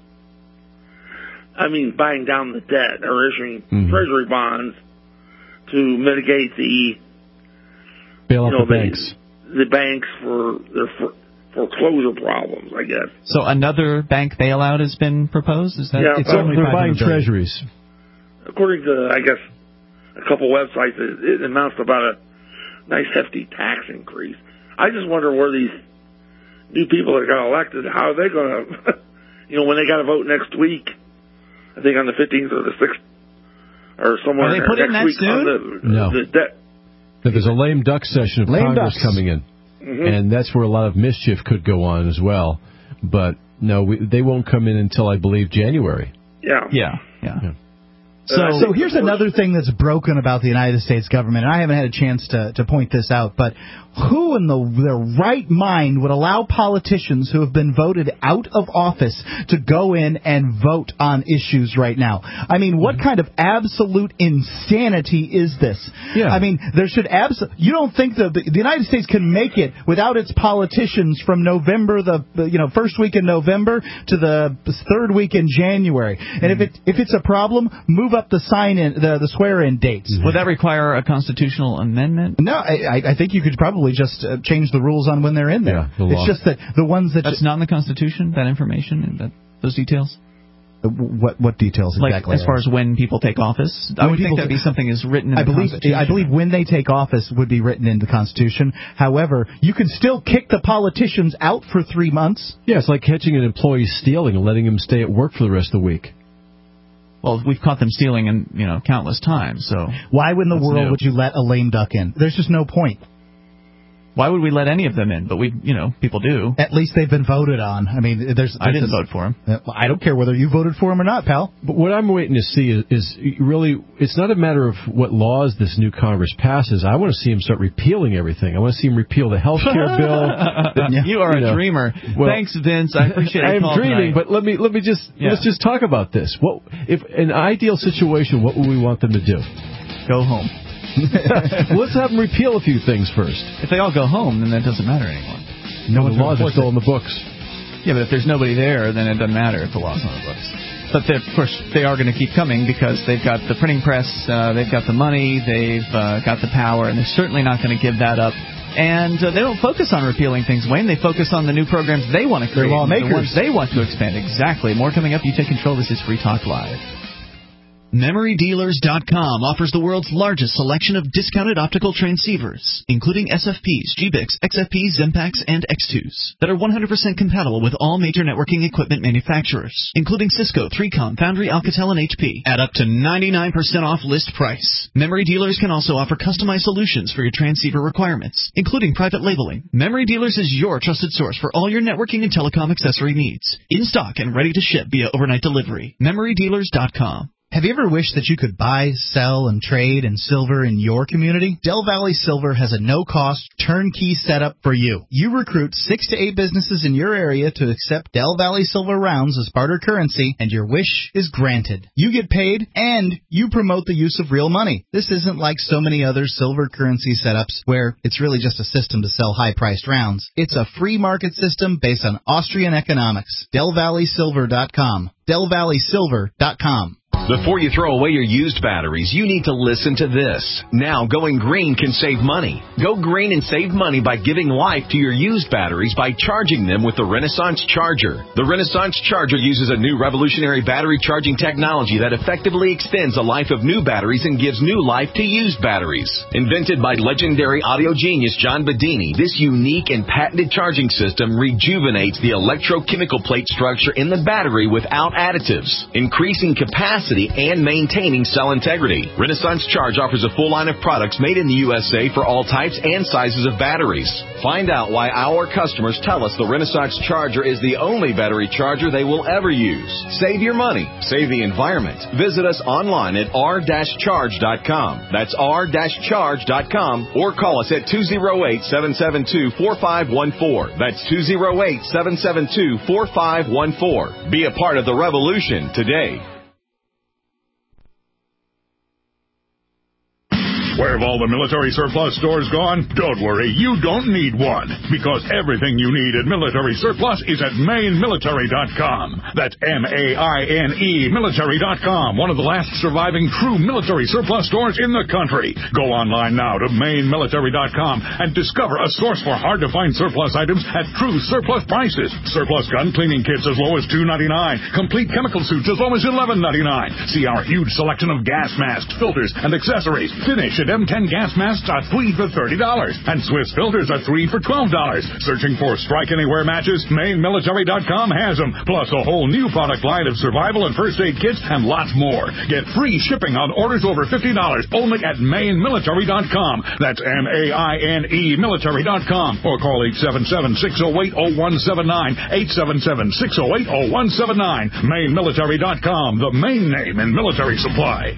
I mean, buying down the debt or issuing mm-hmm. treasury bonds to mitigate the bail out you know, the banks. The, the banks for their for, foreclosure problems, I guess. So another bank bailout has been proposed? Is that yeah, it's only they're buying billion. treasuries. According to, I guess, a couple websites, it, it amounts to about a nice hefty tax increase. I just wonder where these new people that got elected, how are they going to, you know, when they got to vote next week, I think on the fifteenth or the sixth, or somewhere are they put next in that week soon? on the, no. the debt. There's a lame duck session of lame Congress ducks. coming in. Mm-hmm. And that's where a lot of mischief could go on as well. But, no, we, they won't come in until, I believe, January. Yeah. Yeah, yeah. yeah. So, so here's another thing that's broken about the United States government, and I haven't had a chance to, to point this out, but who in the, their right mind would allow politicians who have been voted out of office to go in and vote on issues right now? I mean, what kind of absolute insanity is this? Yeah. I mean, there should abs- you don't think that the, the United States can make it without its politicians from November, the, the you know first week in November to the third week in January. And mm-hmm. if it if it's a problem, move up the sign in the, the swear in dates. Mm-hmm. Would that require a constitutional amendment? No, I, I think you could probably just uh, change the rules on when they're in there. Yeah, the it's just that the ones that that's ju- not in the Constitution. That information, that those details. Uh, what what details exactly? Like as far as when people take office, when I would think that'd t- be something is written in I the believe, Constitution. I believe when they take office would be written in the Constitution. However, you can still kick the politicians out for three months. Yeah, it's like catching an employee stealing and letting him stay at work for the rest of the week. Well, we've caught them stealing, in, you know, countless times. So why in the world new. would you let a lame duck in? There's just no point. Why would we let any of them in? But we, you know, people do. At least they've been voted on. I mean, there's. there's I didn't this, vote for him. Uh, I don't care whether you voted for him or not, pal. But what I'm waiting to see is, is really, it's not a matter of what laws this new Congress passes. I want to see him start repealing everything. I want to see him repeal the health care bill. The, you are you know, a dreamer. Well, thanks, Vince. I appreciate it. I am dreaming, tonight. but let me let me just yeah. let's just talk about this. What if in an ideal situation? What would we want them to do? Go home. Let's have them repeal a few things first. If they all go home, then that doesn't matter anymore. No, the laws are still in the books. Yeah, but if there's nobody there, then it doesn't matter if the law's on the books. But of course, they are going to keep coming because they've got the printing press, uh, they've got the money, they've uh, got the power, and they're certainly not going to give that up. And uh, they don't focus on repealing things, Wayne. They focus on the new programs they want to create, the ones they want to expand. Exactly. More coming up. You take control. This is Free Talk Live. Memory Dealers dot com offers the world's largest selection of discounted optical transceivers, including S F Ps, G B I Cs, X F Ps, Xempax, and X twos, that are one hundred percent compatible with all major networking equipment manufacturers, including Cisco, three com, Foundry, Alcatel, and H P, at up to ninety-nine percent off list price. Memory Dealers can also offer customized solutions for your transceiver requirements, including private labeling. Memory Dealers is your trusted source for all your networking and telecom accessory needs, in stock and ready to ship via overnight delivery. Memory Dealers dot com. Have you ever wished that you could buy, sell, and trade in silver in your community? Del Valley Silver has a no-cost, turnkey setup for you. You recruit six to eight businesses in your area to accept Del Valley Silver rounds as barter currency, and your wish is granted. You get paid, and you promote the use of real money. This isn't like so many other silver currency setups where it's really just a system to sell high-priced rounds. It's a free market system based on Austrian economics. Del Valley Silver dot com. Del Valley Silver dot com. Before you throw away your used batteries, you need to listen to this. Now, going green can save money. Go green and save money by giving life to your used batteries by charging them with the Renaissance Charger. The Renaissance Charger uses a new revolutionary battery charging technology that effectively extends the life of new batteries and gives new life to used batteries. Invented by legendary audio genius John Bedini, this unique and patented charging system rejuvenates the electrochemical plate structure in the battery without additives, increasing capacity and maintaining cell integrity. Renaissance Charge offers a full line of products made in the U S A for all types and sizes of batteries. Find out why our customers tell us the Renaissance Charger is the only battery charger they will ever use. Save your money. Save the environment. Visit us online at r dash charge dot com. That's r dash charge dot com, or call us at two oh eight, seven seven two, four five one four. That's two oh eight, seven seven two, four five one four. Be a part of the revolution today. Where have all the military surplus stores gone? Don't worry, you don't need one, because everything you need at Military Surplus is at Maine Military dot com. That's M A I N E Military dot com, one of the last surviving true military surplus stores in the country. Go online now to Maine Military dot com and discover a source for hard-to-find surplus items at true surplus prices. Surplus gun cleaning kits as low as two ninety-nine, complete chemical suits as low as eleven ninety-nine. See our huge selection of gas masks, filters, and accessories. Finish at M ten gas masks are three for thirty dollars, and Swiss filters are three for twelve dollars. Searching for Strike Anywhere matches? Maine Military dot com has them, plus a whole new product line of survival and first aid kits and lots more. Get free shipping on orders over fifty dollars only at Maine Military dot com. That's M A I N E Military dot com, or call eight seven seven, six oh eight, oh one seven nine, eight seven seven, six oh eight, oh one seven nine. Maine Military dot com, the main name in military supply.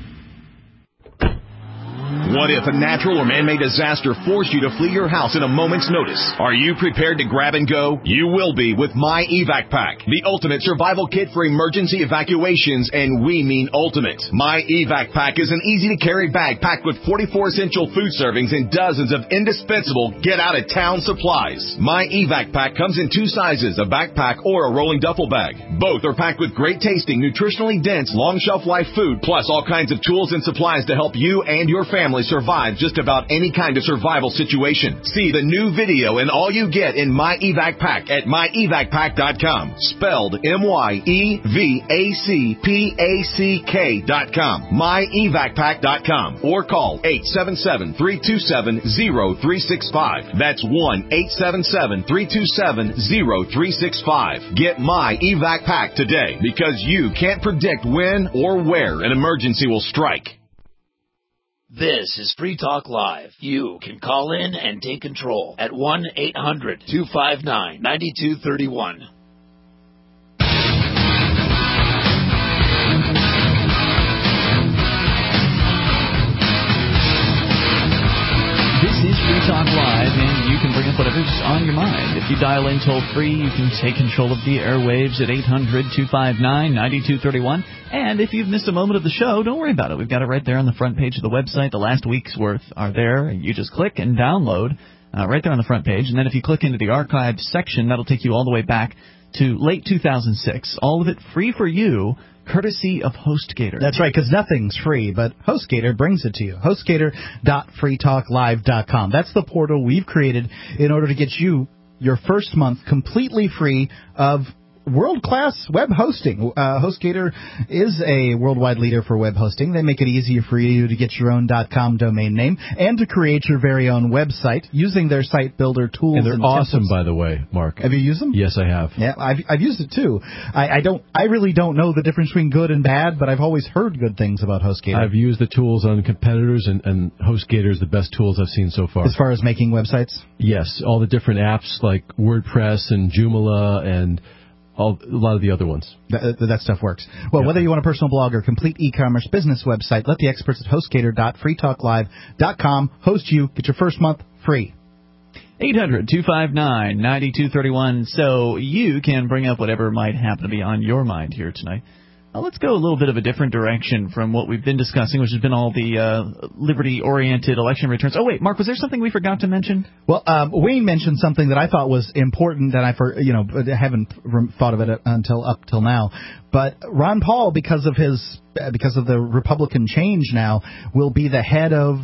What if a natural or man-made disaster forced you to flee your house in a moment's notice? Are you prepared to grab and go? You will be with My Evac Pack, the ultimate survival kit for emergency evacuations, and we mean ultimate. My Evac Pack is an easy-to-carry bag packed with forty-four essential food servings and dozens of indispensable get-out-of-town supplies. My Evac Pack comes in two sizes, a backpack or a rolling duffel bag. Both are packed with great-tasting, nutritionally dense, long-shelf-life food, plus all kinds of tools and supplies to help you and your family survive just about any kind of survival situation. See the new video and all you get in My Evac Pack at my evac pack dot com. Spelled M Y E V A C P A C K dot com. my evac pack dot com. Or call eight seven seven, three two seven, zero three six five. That's one eight seven seven, three two seven, zero three six five. Get My Evac Pack today, because you can't predict when or where an emergency will strike. This is Free Talk Live. You can call in and take control at one eight hundred, two five nine, nine two three one. This is Free Talk Live, and you can bring up whatever's on your mind. If you dial in toll-free, you can take control of the airwaves at eight hundred, two five nine, nine two three one. And if you've missed a moment of the show, don't worry about it. We've got it right there on the front page of the website. The last week's worth are there, and you just click and download uh, right there on the front page. And then if you click into the archive section, that'll take you all the way back to late two thousand six. All of it free for you, courtesy of HostGator. That's right, because nothing's free, but HostGator brings it to you. HostGator dot free talk live dot com. That's the portal we've created in order to get you your first month completely free of world-class web hosting. Uh, HostGator is a worldwide leader for web hosting. They make it easier for you to get your own .com domain name and to create your very own website using their site builder tools. And they're and awesome, templates. by the way, Mark. Have you used them? Yes, I have. Yeah, I've I've used it too. I, I don't. I really don't know the difference between good and bad, but I've always heard good things about HostGator. I've used the tools on competitors, and, and HostGator is the best tools I've seen so far. As far as making websites? Yes, all the different apps like WordPress and Joomla and all, a lot of the other ones. That, that stuff works. Well, yeah. Whether you want a personal blog or complete e-commerce business website, let the experts at HostGator dot free talk live dot com host you. Get your first month free. eight hundred, two five nine, nine two three one, so you can bring up whatever might happen to be on your mind here tonight. Uh, let's go a little bit of a different direction from what we've been discussing, which has been all the uh, liberty-oriented election returns. Oh, wait, Mark, was there something we forgot to mention? Well, um, Wayne mentioned something that I thought was important, that I for, you know haven't thought of it until up till now. But Ron Paul, because of his because of the Republican change now, will be the head of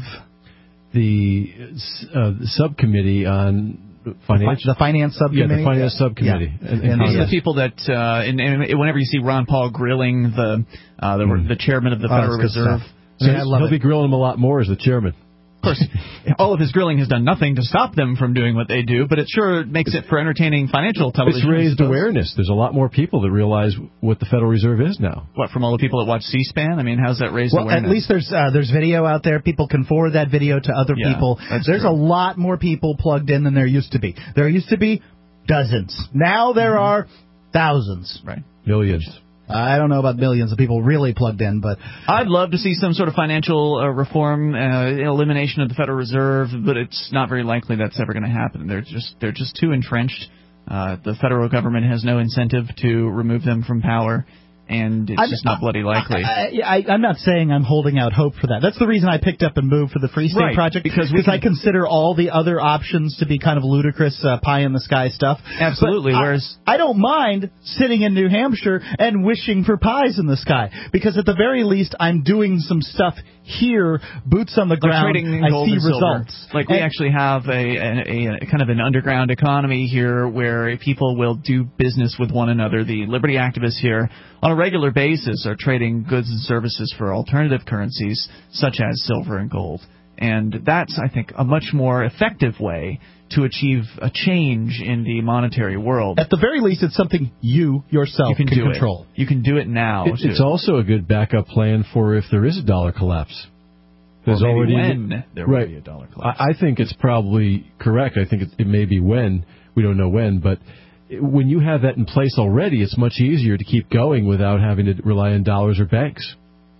the uh, subcommittee on. Finance? The finance subcommittee? Yeah, the finance yeah. subcommittee. Yeah. And, and these are the people that, uh, and, and whenever you see Ron Paul grilling the uh, the, mm. the chairman of the Federal oh, Reserve, so yeah, I love he'll it. be grilling him a lot more as the chairman. Of course, all of his grilling has done nothing to stop them from doing what they do, but it sure makes it for entertaining financial television. It's raised awareness. There's a lot more people that realize what the Federal Reserve is now. What, from all the people that watch C-SPAN? I mean, how's that raised well, awareness? Well, at least there's uh, there's video out there. People can forward that video to other yeah, people. There's true. a lot more people plugged in than there used to be. There used to be dozens. Now there mm-hmm. are thousands. Right. Millions. I don't know about millions of people really plugged in, but I'd love to see some sort of financial uh, reform, uh, elimination of the Federal Reserve, but it's not very likely that's ever going to happen. They're just they're just too entrenched. Uh, the federal government has no incentive to remove them from power, and it's I'm, just not bloody likely. I, I, I'm not saying I'm holding out hope for that. That's the reason I picked up and moved for the Free State right, Project, because can, I consider all the other options to be kind of ludicrous uh, pie-in-the-sky stuff. Absolutely, but whereas I, I don't mind sitting in New Hampshire and wishing for pies in the sky, because at the very least I'm doing some stuff here, boots on the ground, trading I gold see and results. Silver. Like, we and, actually have a, a, a kind of an underground economy here where people will do business with one another. The liberty activists here on a regular basis are trading goods and services for alternative currencies such as silver and gold. And that's, I think, a much more effective way to achieve a change in the monetary world. At the very least, it's something you yourself you can, can do control. It. You can do it now. It, it's also a good backup plan for if there is a dollar collapse. There's or already when there right. will be a dollar collapse. I, I think it's probably correct. I think it, it may be when. We don't know when, but when you have that in place already, it's much easier to keep going without having to rely on dollars or banks.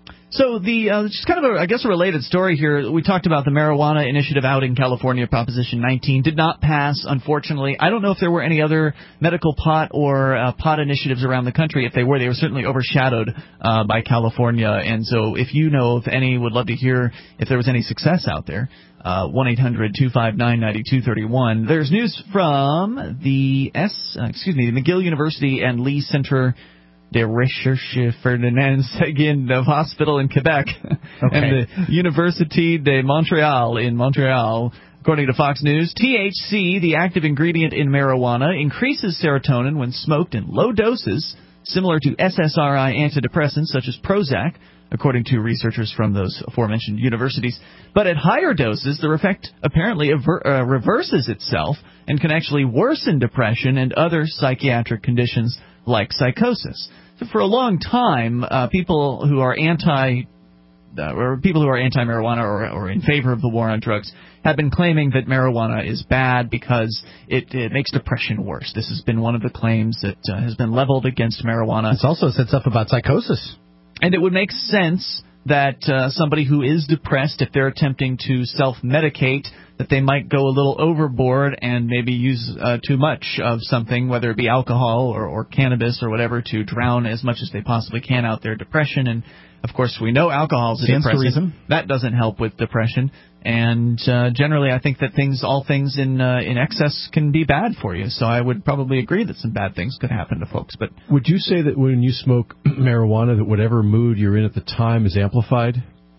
So the uh, just kind of, a, I guess, a related story here. We talked about the marijuana initiative out in California, Proposition nineteen, did not pass, unfortunately. I don't know if there were any other medical pot or uh, pot initiatives around the country. If they were, they were certainly overshadowed uh, by California. And so if you know of any, would love to hear if there was any success out there. Uh, one eight hundred two five nine nine two three one. There's news from the S, uh, excuse me, the McGill University and Lee Center de Recherche Ferdinand Seguin Hospital in Quebec, okay. and the Université de Montréal in Montreal. According to Fox News, T H C, the active ingredient in marijuana, increases serotonin when smoked in low doses, similar to S S R I antidepressants such as Prozac, according to researchers from those aforementioned universities. But at higher doses, the effect apparently aver- uh, reverses itself and can actually worsen depression and other psychiatric conditions like psychosis. So for a long time, uh, people who are anti uh, or people who are anti-marijuana or, or in favor of the war on drugs have been claiming that marijuana is bad because it, it makes depression worse. This has been one of the claims that uh, has been leveled against marijuana. It's also said stuff about psychosis. And it would make sense that uh, somebody who is depressed, if they're attempting to self-medicate, that they might go a little overboard and maybe use uh, too much of something, whether it be alcohol or, or cannabis or whatever, to drown as much as they possibly can out their depression. And, of course, we know alcohol is a depressant. That doesn't help with depression. And uh, generally, I think that things, all things in uh, in excess can be bad for you. So I would probably agree that some bad things could happen to folks. But would you say that when you smoke marijuana, that whatever mood you're in at the time is amplified?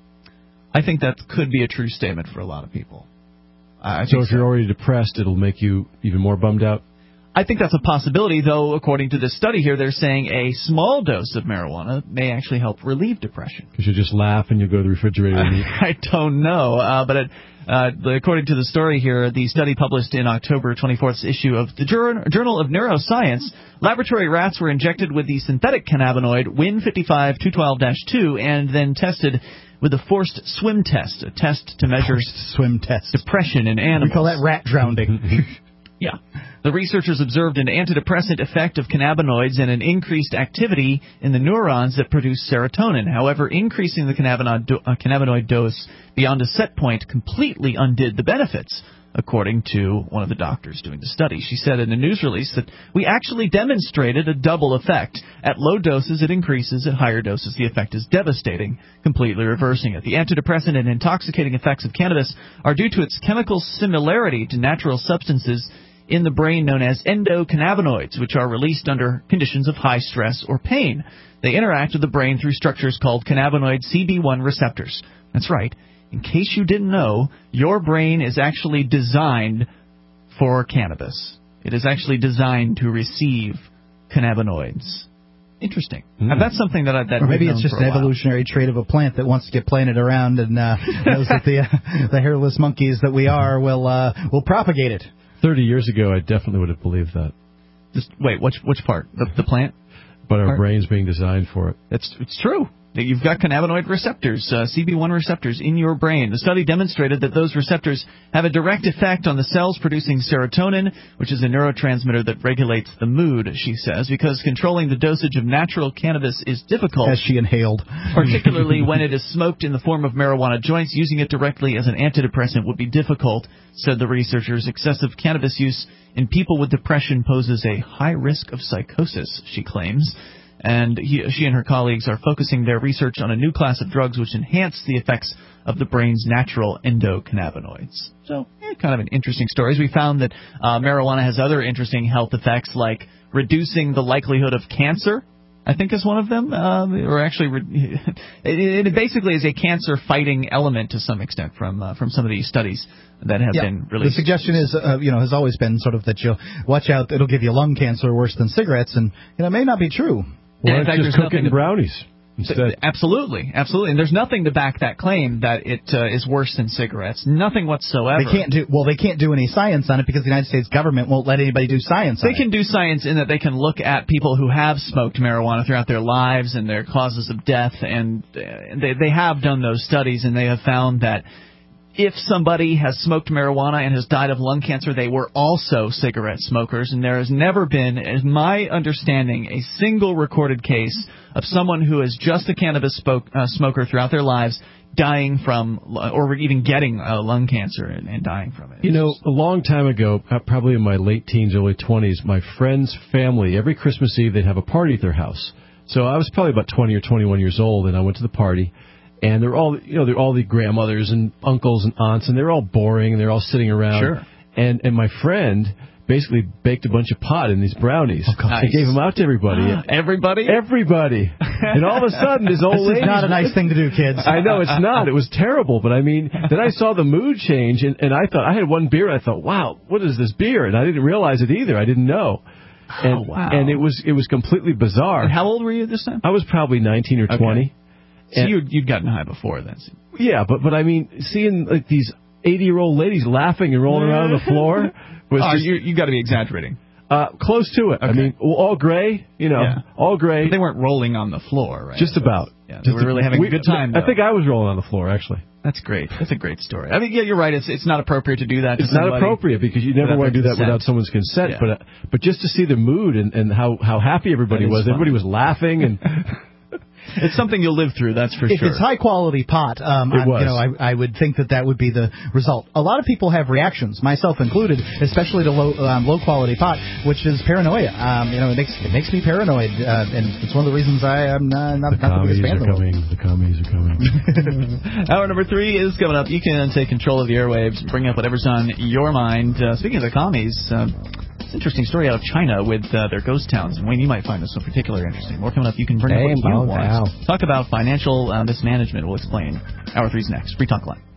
I think that could be a true statement for a lot of people. I so think if so. You're already depressed, it'll make you even more bummed out? I think that's a possibility, though, according to this study here, they're saying a small dose of marijuana may actually help relieve depression. Because you just laugh and you go to the refrigerator and eat. I don't know, uh, but it, uh, according to the story here, the study published in October twenty-fourth issue of the Journal of Neuroscience, laboratory rats were injected with the synthetic cannabinoid W I N fifty-five two twelve dash two and then tested with a forced swim test, a test to measure swim test depression in animals. We call that rat drowning. Yeah. The researchers observed an antidepressant effect of cannabinoids and an increased activity in the neurons that produce serotonin. However, increasing the cannabinoid, do- uh, cannabinoid dose beyond a set point completely undid the benefits, according to one of the doctors doing the study. She said in a news release that we actually demonstrated a double effect. At low doses, it increases. At higher doses, the effect is devastating, completely reversing it. The antidepressant and intoxicating effects of cannabis are due to its chemical similarity to natural substances in the brain known as endocannabinoids, which are released under conditions of high stress or pain. They interact with the brain through structures called cannabinoid C B one receptors. That's right. In case you didn't know, your brain is actually designed for cannabis. It is actually designed to receive cannabinoids. Interesting. Mm. That's something that I that or maybe it's just an evolutionary trait of a plant that wants to get planted around and uh, knows that the uh, the hairless monkeys that we are will uh, will propagate it. Thirty years ago, I definitely would have believed that. Just wait, which which part? The, the plant? But our part? brain's being designed for it. It's it's true. You've got cannabinoid receptors, uh, C B one receptors, in your brain. The study demonstrated that those receptors have a direct effect on the cells producing serotonin, which is a neurotransmitter that regulates the mood, she says, because controlling the dosage of natural cannabis is difficult. As she inhaled. Particularly when it is smoked in the form of marijuana joints, using it directly as an antidepressant would be difficult, said the researchers. Excessive cannabis use in people with depression poses a high risk of psychosis, she claims. And he, she and her colleagues are focusing their research on a new class of drugs which enhance the effects of the brain's natural endocannabinoids. So, eh, kind of an interesting story. We found that uh, marijuana has other interesting health effects, like reducing the likelihood of cancer, I think is one of them. Uh, or actually, re- it, it basically is a cancer-fighting element to some extent from uh, from some of these studies that have yeah. been released. The suggestion is, uh, you know, has always been sort of that you'll watch out, it'll give you lung cancer worse than cigarettes, and you know, it may not be true. Well, it's just cooking brownies. instead. Absolutely, absolutely. And there's nothing to back that claim that it uh, is worse than cigarettes. Nothing whatsoever. They can't do well. They can't do any science on it because the United States government won't let anybody do science. They on can it. do science in that they can look at people who have smoked marijuana throughout their lives and their causes of death, and uh, they they have done those studies, and they have found that if somebody has smoked marijuana and has died of lung cancer, they were also cigarette smokers, and there has never been, as my understanding, a single recorded case of someone who is just a cannabis spoke, uh, smoker throughout their lives dying from, or even getting uh, lung cancer and, and dying from it. You know, a long time ago, uh, probably in my late teens, early twenties, my friend's family, every Christmas Eve, they'd have a party at their house. So I was probably about twenty or twenty-one years old, and I went to the party. And they're all, you know, they're all the grandmothers and uncles and aunts, and they're all boring, and they're all sitting around. Sure. And and my friend basically baked a bunch of pot in these brownies. Oh, nice. And gave them out to everybody. Everybody? Everybody. And all of a sudden, this old this lady. This is not a nice thing to do, kids. I know, it's not. It was terrible. But I mean, then I saw the mood change, and, and I thought, I had one beer, and I thought, wow, what is this beer? And I didn't realize it either. I didn't know. And, oh, wow. And it was it was completely bizarre. And how old were you this time? I was probably nineteen or twenty. Okay. So you'd, you'd gotten high before then. Yeah, but but I mean, seeing like these eighty-year-old ladies laughing and rolling around on the floor was oh, just... You, you got to be exaggerating. Uh, close to it. Okay. I mean, all gray, you know, yeah. all gray. But they weren't rolling on the floor, right? Just about. Yeah, they just were really having we, a good time, though. I think I was rolling on the floor, actually. That's great. That's a great story. I mean, yeah, you're right. It's it's not appropriate to do that to It's not appropriate because you never want to do that consent. without someone's consent. Yeah. But uh, but just to see the mood and, and how, how happy everybody was. Fun. Everybody was laughing and... It's something you'll live through, that's for if sure. If it's high-quality pot, um, it was. you know, I, I would think that that would be the result. A lot of people have reactions, myself included, especially to low, um, low-quality pot, which is paranoia. Um, you know, it makes it makes me paranoid, uh, and it's one of the reasons I am uh, not, the not the biggest fan of the coming. The commies are coming. Hour number three is coming up. You can take control of the airwaves, bring up whatever's on your mind. Uh, speaking of the commies... Uh, Interesting story out of China with uh, their ghost towns. And Wayne, you might find this one particularly interesting. More coming up. You can bring hey, up what you oh, want. wow. Talk about financial uh, mismanagement. We'll explain. Hour three's next. Free Talk Live.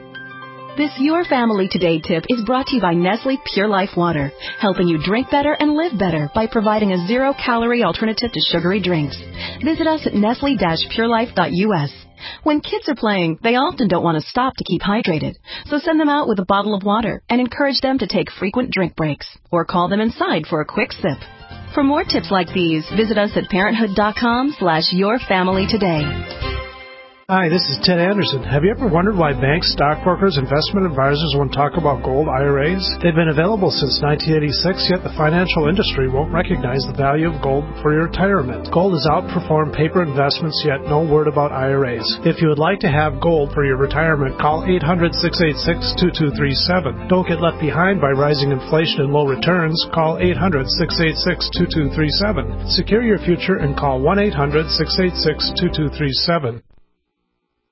This Your Family Today tip is brought to you by Nestle Pure Life Water, helping you drink better and live better by providing a zero-calorie alternative to sugary drinks. Visit us at nestle dash pure life dot u s. When kids are playing, they often don't want to stop to keep hydrated. So send them out with a bottle of water and encourage them to take frequent drink breaks or call them inside for a quick sip. For more tips like these, visit us at parenthood.com slash your family today. Hi, this is Ted Anderson. Have you ever wondered why banks, stockbrokers, investment advisors won't talk about gold I R As? They've been available since nineteen eighty-six, yet the financial industry won't recognize the value of gold for your retirement. Gold has outperformed paper investments, yet no word about I R As. If you would like to have gold for your retirement, call eight hundred, six eight six, two two three seven. Don't get left behind by rising inflation and low returns. Call eight hundred, six eight six, two two three seven. Secure your future and call one eight hundred, six eight six, two two three seven.